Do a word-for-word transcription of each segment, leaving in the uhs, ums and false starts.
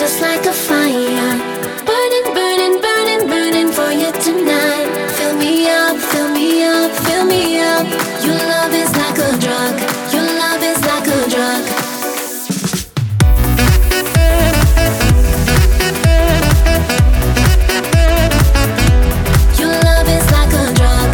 just like a fire. Burning, burning, burning, burning for you tonight. Fill me up, fill me up, fill me up. Your love is like a drug. Your love is like a drug. Your love is like a drug.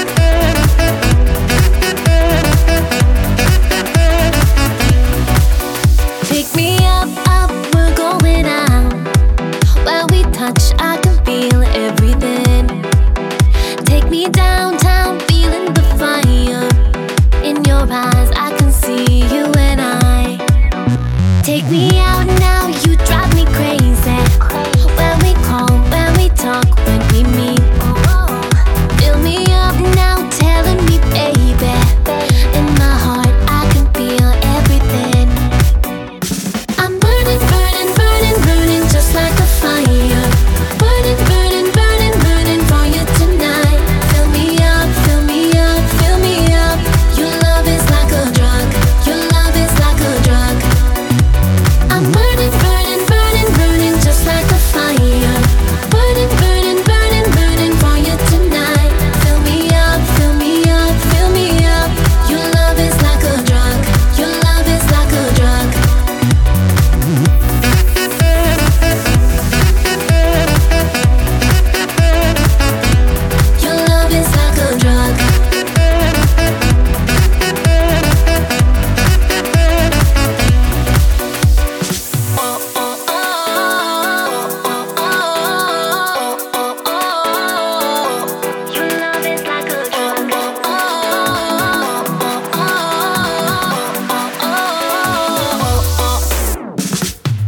Pick me up, up, we're going out. When we touch, I can feel everything. Take me downtown, feeling the fire. In your eyes, I can see you and I. Take me out now, you drive me crazy. When we call, when we talk, when we meet. Fill me up now, telling me, baby. In my heart, I can feel everything. I'm burning, burning, burning, burning just like a fire. Burning, burning, burning, burning for you tonight. Fill me up, fill me up, fill me up. Your love is like a drug. Your love is like a drug. I'm burning, burning, burning, burning just like a fire. Burning, burning, burning, burning for you tonight. Fill me up, fill me up, fill me up. Your love is like a drug. Your love is like a drug. Your love is like a drug. Oh, oh, oh, oh, oh, oh, oh, oh. Your love is like a drug. Oh, oh, oh, oh, oh, oh, oh, oh.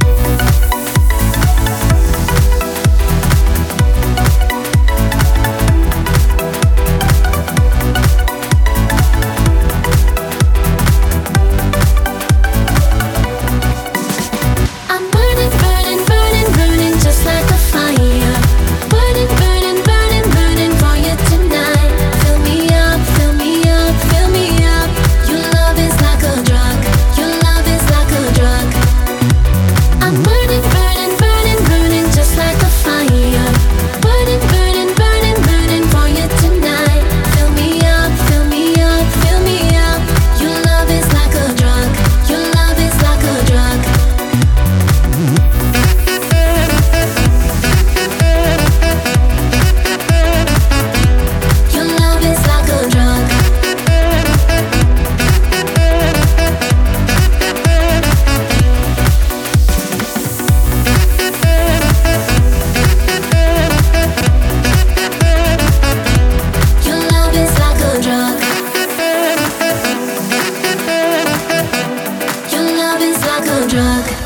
I'm burning, burning, burning, burning just like a fire. Burning, burning, burning, burning for you tonight. Fill me up, fill me up, fill me up. Your love is like a drug. Your love is like a drug. I'm burning, burning, burning, burning just like a fire. Burning, burning, burning, burning for you tonight. Fill me up, fill me up, fill me up. Your love is like a drug. Your love is like a drug. Your love is like a drug. Your love is like a drug. Your love is like a drug.